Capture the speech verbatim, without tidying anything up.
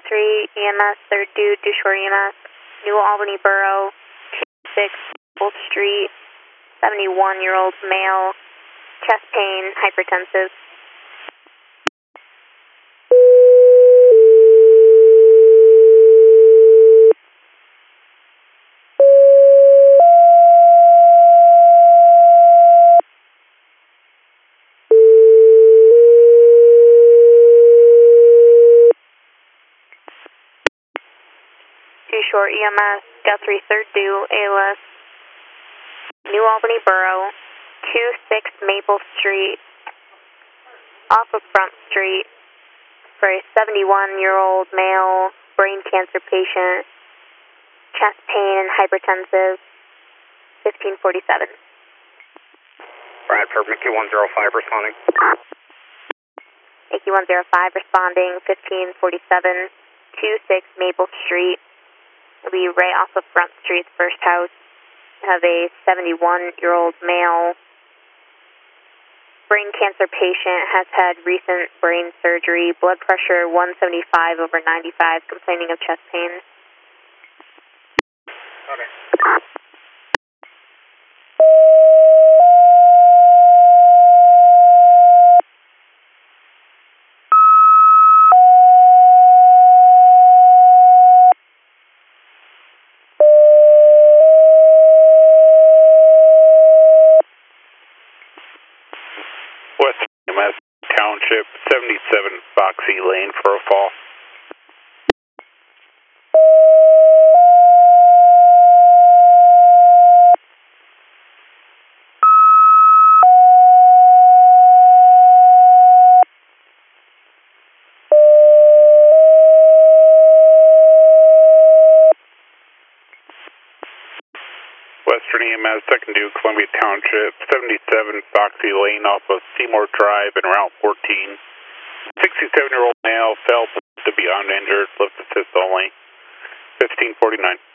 three, E M S, third due, due shore E M S, New Albany Borough, two six Maple Street, seventy-one-year-old male, chest pain, hypertensive. Due shore E M S, Guthrie, third due, A L S, New Albany Borough, two six Maple Street, off of Front Street, for a seventy-one-year-old male, brain cancer patient, chest pain and hypertensive, fifteen forty-seven. Bradford, Mickey one zero five responding. Mickey one zero five responding, fifteen forty-seven, two six Maple Street. It'll be right off of Front Street, the first house. Have a seventy-one-year-old male, brain cancer patient, has had recent brain surgery, blood pressure one seventy-five over ninety-five, complaining of chest pain. Okay. West E M S Township, seventy-seven Foxy Lane for a fall. Western E M S, second due, Columbia Township, seventy-seven Foxy Lane off of Seymour Drive and Route fourteen. sixty-seven-year-old male fell to be uninjured, lift assist only, fifteen forty-nine.